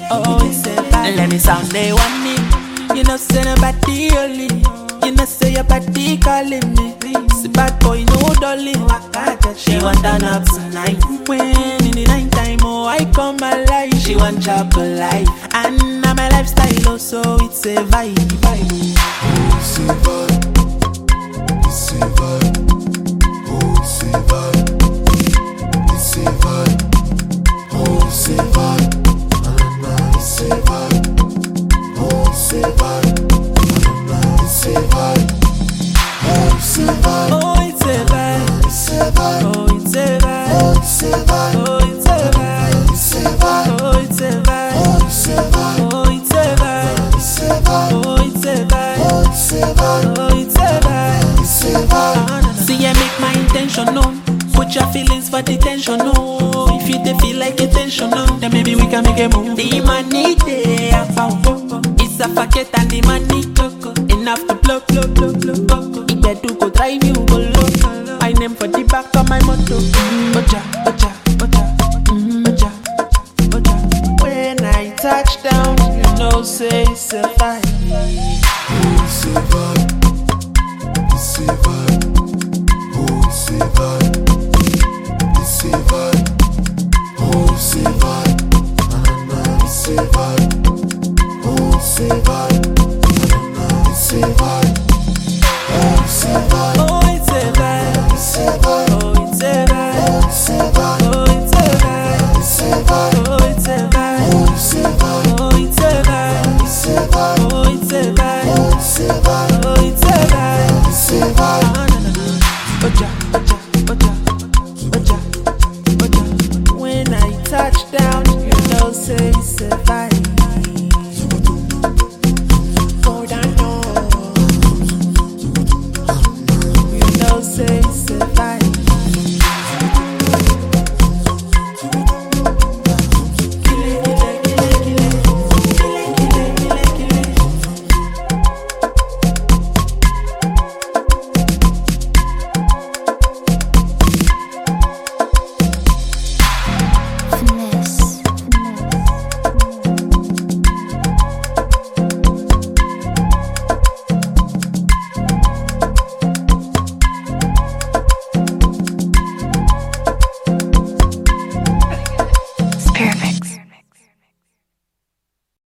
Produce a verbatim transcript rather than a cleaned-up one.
Oh, it's a vibe. Let me sound they want me. You know, say nobody only. You know, say your body calling me. It's a bad boy, no dolly. She want turn up tonight. When in the night time, oh, I come alive. She want chocolate. And now my lifestyle, oh, so it's a vibe. It's a vibe. It's a vibe. Oh, it's a vibe. It's a vibe. Oh, it's a vibe. Anana, it's a vibe. Oh, it's a vibe. Anana, it's a vibe. Oh, it's a vibe. Oh, it's a vibe. It's a vibe. Oh, it's a vibe. Oh, it's a vibe. Oh, it's a vibe. It's a vibe. Oh, it's a vibe. Oh, it's a vibe. Oh, it's a vibe. It's a vibe. Oh, it's a vibe. Oh, it's a vibe. Oh, it's a vibe. It's a vibe. See, I make my intention known. Put your feelings for detention, no. If you dey feel like a tension, no, then maybe we can make a move. The money there, it's a packet and the money coco. Enough to blow, blow, blow, blow, coco. If they do go drive you, go low. My name for the back of my motor. Oja, oja, oja, mm, oja, oja. When I touch down, you know, say it's a vibe. Oh, it's a vibe. It's a vibe. Oh, it's a vibe. It's a vibe. Oh, it's a vibe. Anana, it's a vibe. Oh, it's a vibe.